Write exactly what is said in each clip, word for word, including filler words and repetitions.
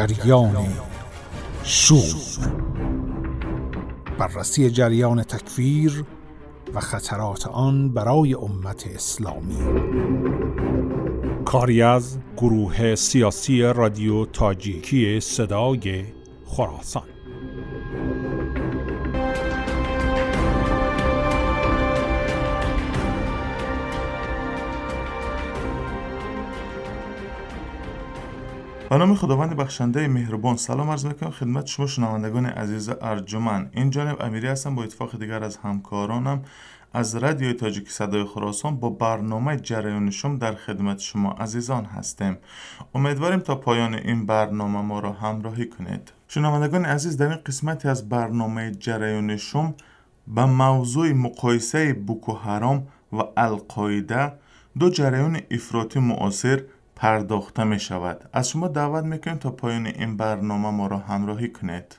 جریان شور، بررسی جریان تکفیر و خطرات آن برای امت اسلامی. کاری از گروه سیاسی رادیو تاجیکی صدای خراسان. به نام خداوند بخشنده مهربان سلام عرض میکنم خدمت شما شنوندگان عزیز ارجمند. این جانب امیری هستم با اتفاق دیگر از همکارانم از رادیو تاجیکی صدای خراسان با برنامه جریان شم در خدمت شما عزیزان هستیم. امیدواریم تا پایان این برنامه ما را همراهی کنید. شنوندگان عزیز، در این قسمتی از برنامه جریان شم به موضوع مقایسه بوکو حرام و القاعده، دو جریان افراطی معاصر، پرداخته می شود. از شما دعوت میکنیم تا پایان این برنامه ما را همراهی کنید.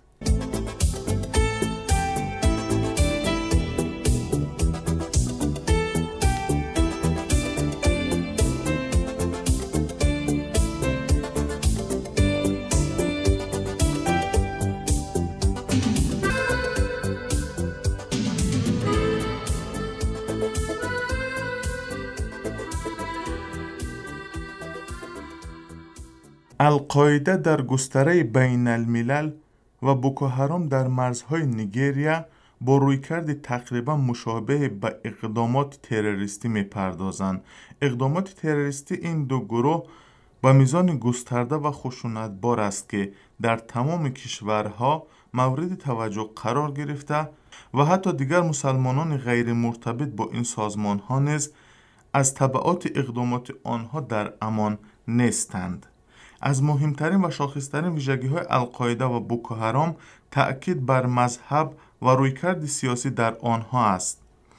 القاعده در گستره بین الملل و بوکو حرام در مرزهای نیگریا با رویکرد تقریبا مشابه به اقدامات تروریستی میپردازند. اقدامات تروریستی این دو گروه با میزان گسترده و خشونتبار است که در تمام کشورها مورد توجه قرار گرفته و حتی دیگر مسلمانان غیر مرتبط با این سازمان‌ها نیز از تبعات اقدامات آنها در امان نیستند. از مهمترین و شاخصترین ویژگی‌های القاعده و بوکو حرام تأکید بر مذهب و رویکرد سیاسی در آنها است.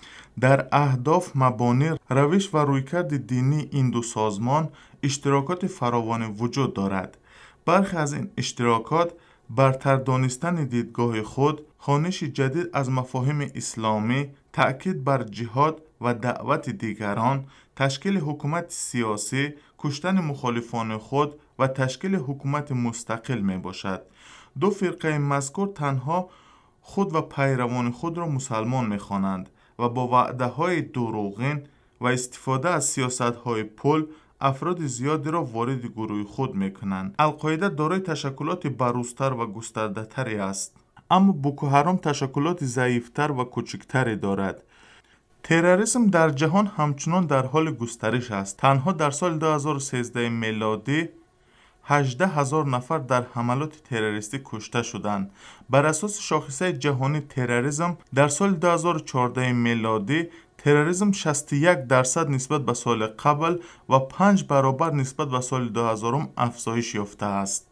در اهداف، مبانی، روش و رویکرد دینی این دو سازمان اشتراکات فراوان وجود دارد. برخی از این اشتراکات برتر دانستن دیدگاه خود، خوانش جدید از مفاهیم اسلامی، تأکید بر جهاد و دعوت دیگران، تشکیل حکومت سیاسی، کشتن مخالفان خود و تشکیل حکومت مستقل می باشد. دو فرقه مذکور تنها خود و پیروان خود را مسلمان می خوانند و با وعده های دروغین و استفاده از سیاست های پل افراد زیادی را وارد گروه خود می کنند. القاعده دارای تشکلات بروزتر و گسترده تری است، اما بوکو حرام تشکلات ضعیفتر و کوچکتری دارد. تروریسم در جهان همچنان در حال گسترش است. تنها در سال دو هزار و سیزده میلادی هجده هزار نفر در حملات تروریستی کشته شدند. بر اساس شاخصه جهانی تروریسم در سال دو هزار و چهارده میلادی تروریسم شصت و یک درصد نسبت به سال قبل و پنج برابر نسبت به سال دو هزار افزایش یافته است.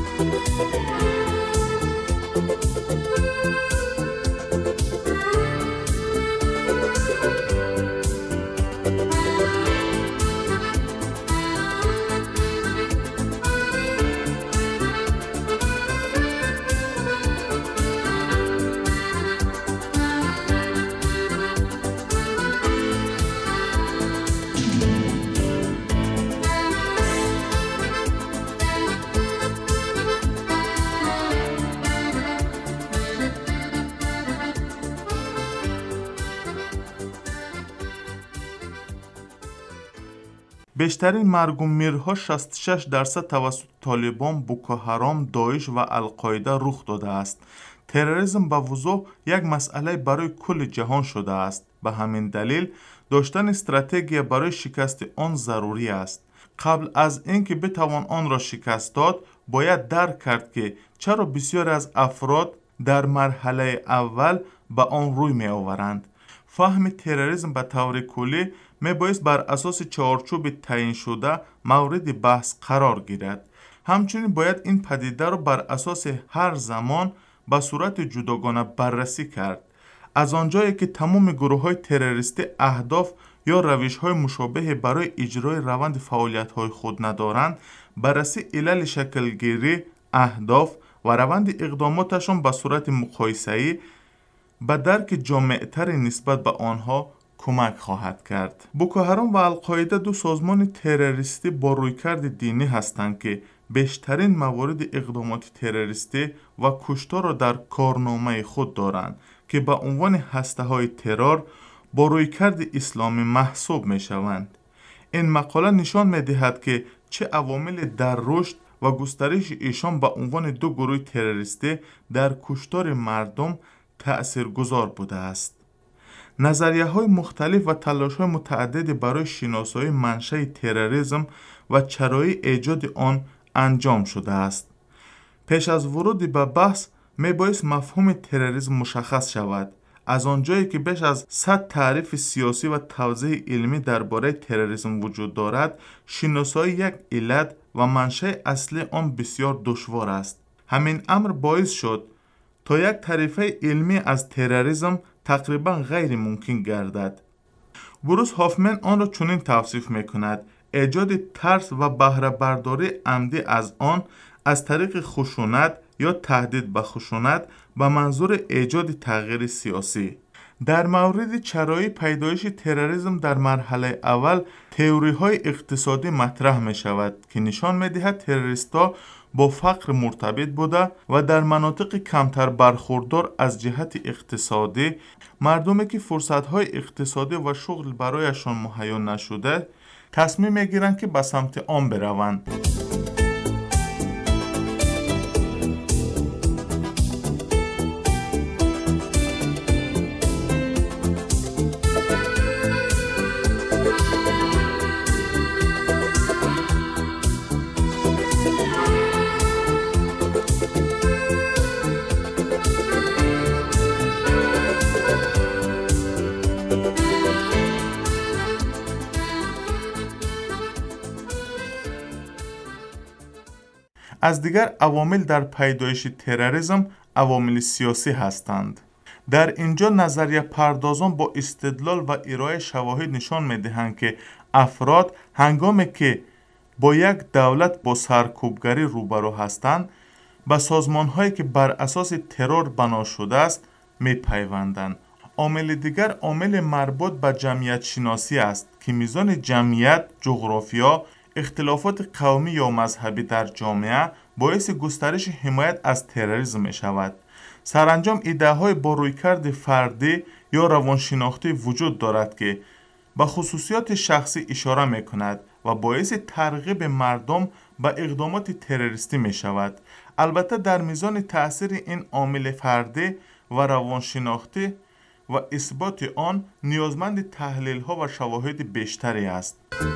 بیشترین مرگ و میرها شصت و شش درصد توسط طالبان، بوکو حرام، داعش و القاعده رخ داده است. تروریسم به وضوح یک مسئله برای کل جهان شده است. به همین دلیل داشتن استراتژی برای شکست آن ضروری است. قبل از اینکه بتوان آن را شکست داد، باید درک کرد که چرا بسیاری از افراد در مرحله اول به آن روی می آورند. فهم تروریسم به طور کلی می بایست بر اساس چارچوب تعیین شده مورد بحث قرار گیرد. همچنین باید این پدیده را بر اساس هر زمان به صورت جداگانه بررسی کرد. از آنجایی که تمام گروه های تروریستی اهداف یا روش های مشابه برای اجرای روند فعالیت های خود ندارند، بررسی علل شکلگیری، اهداف و روند اقداماتشان به صورت مقایسه‌ای به درک جامع‌تر نسبت به آنها کمک خواهد کرد. بوکو حرام و القاعده دو سازمان تروریستی با رویکرد دینی هستند که بیشترین موارد اقدامات تروریستی و کشتار را در کارنامه خود دارند که به عنوان هسته‌های ترور با رویکرد اسلامی محسوب می‌شوند. این مقاله نشان می‌دهد که چه عوامل در رشد و گسترش ایشان به عنوان دو گروه تروریستی در کشتار مردم تأثیرگذار بوده است. نظریه‌های مختلف و تلاش‌های متعددی برای شناسایی منشأ تروریسم و چرایی ایجاد آن انجام شده است. پیش از ورود به بحث میبایست مفهوم تروریسم مشخص شود. از آنجایی که بیش از صد تعریف سیاسی و توضیح علمی درباره تروریسم وجود دارد، شناسایی یک علت و منشأ اصلی آن بسیار دشوار است. همین امر باعث شد تا یک تعریف علمی از تروریسم تقریبا غیر ممکن گردد. بروس هافمن آن را چنین توصیف میکند: ایجاد ترس و بهره برداری عمدی از آن از طریق خشونت یا تهدید به خشونت به منظور ایجاد تغییر سیاسی. در مورد چرایی پیدایش تروریسم در مرحله اول تئوری های اقتصادی مطرح می شود که نشان می دهد تروریست‌ها با فقر مرتبط بوده و در مناطق کمتر برخوردار از جهت اقتصادی مردمی که فرصت های اقتصادی و شغل برایشان مهیا نشده تصمیم می گیرند که به سمت آن بروند. از دیگر عوامل در پیدایش تروریسم عوامل سیاسی هستند. در اینجا نظریه پردازان با استدلال و ارائه شواهد نشان می‌دهند که افراد هنگامی که با یک دولت با سرکوبگری روبرو هستند به سازمان‌هایی که بر اساس ترور بنا شده است می‌پیوندند. عامل دیگر عامل مربوط به جمعیت شناسی است که میزان جمعیت، جغرافیا، اختلافات قومی یا مذهبی در جامعه باعث گسترش حمایت از تروریسم می شود. سرانجام ایده‌های با رویکرد فردی یا روانشناختی وجود دارد که به خصوصیات شخصی اشاره می کند و باعث ترغیب مردم به اقدامات تروریستی می شود. البته در میزان تأثیر این عامل فردی و روانشناختی و اثبات آن نیازمند تحلیل‌ها و شواهد بیشتری است.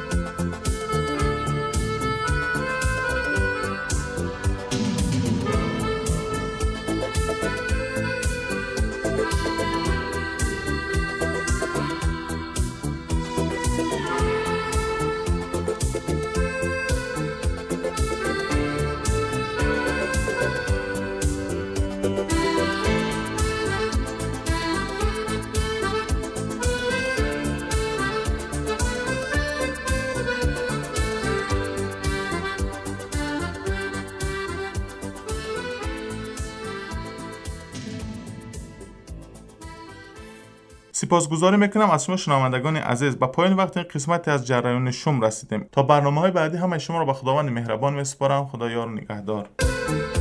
سپاسگزاری میکنم از شما شنوندگان عزیز. به پایان وقت این قسمتی از جریان شوم رسیدیم. تا برنامه‌های بعدی همه شما را به خداوند مهربان میسپارم. خدا یار و نگهدار.